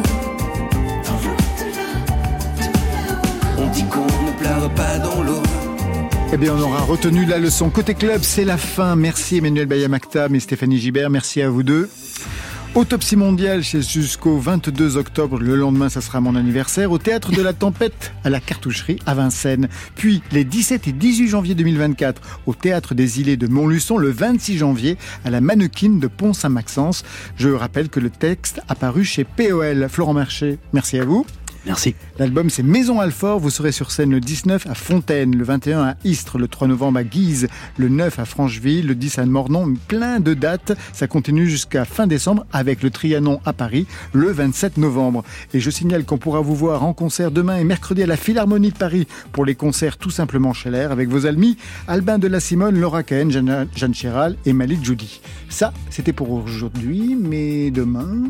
On dit qu'on ne pleure pas dans l'eau. Eh bien, on aura retenu la leçon. Côté club, c'est la fin. Merci Emmanuel Bayamaktam et Stéphanie Gibert. Merci à vous deux. Autopsie mondiale, c'est jusqu'au 22 octobre. Le lendemain, ça sera mon anniversaire. Au Théâtre de la Tempête, à la Cartoucherie, à Vincennes. Puis, les 17 et 18 janvier 2024, au Théâtre des Îlets de Montluçon. Le 26 janvier, à la Mannequine de Pont-Saint-Maxence. Je rappelle que le texte a paru chez POL. Florent Marché, merci à vous. Merci. L'album, c'est Maison Alfort. Vous serez sur scène le 19 à Fontaine, le 21 à Istres, le 3 novembre à Guise, le 9 à Francheville, le 10 à Mornon. Plein de dates. Ça continue jusqu'à fin décembre avec le Trianon à Paris, le 27 novembre. Et je signale qu'on pourra vous voir en concert demain et mercredi à la Philharmonie de Paris pour les concerts tout simplement chez l'air avec vos amis Albin de la Simone, Laura Cahen, Jeanne Chéral et Malik Judy. Ça, c'était pour aujourd'hui, mais demain...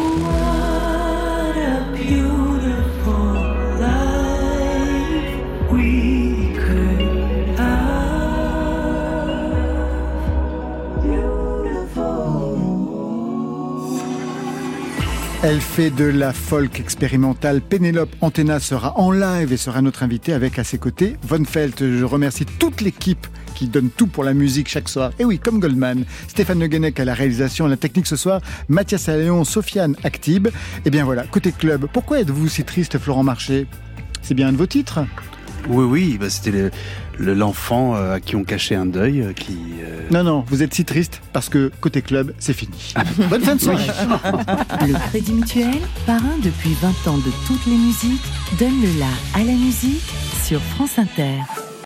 Elle fait de la folk expérimentale. Pénélope Antena sera en live et sera notre invitée avec à ses côtés Von Felt. Je remercie toute l'équipe qui donne tout pour la musique chaque soir. Et oui, comme Goldman. Stéphane Le Guenec à la réalisation, à la technique ce soir. Mathias Alléon, Sofiane Actib. Et bien voilà, côté club. Pourquoi êtes-vous si triste, Florent Marché ? C'est bien un de vos titres ? Oui, c'était l'enfant à qui on cachait un deuil. Non, vous êtes si triste parce que côté club, c'est fini. Bonne fin de soirée. Le Crédit Mutuel, parrain depuis 20 ans de toutes les musiques, donne le la à la musique sur France Inter.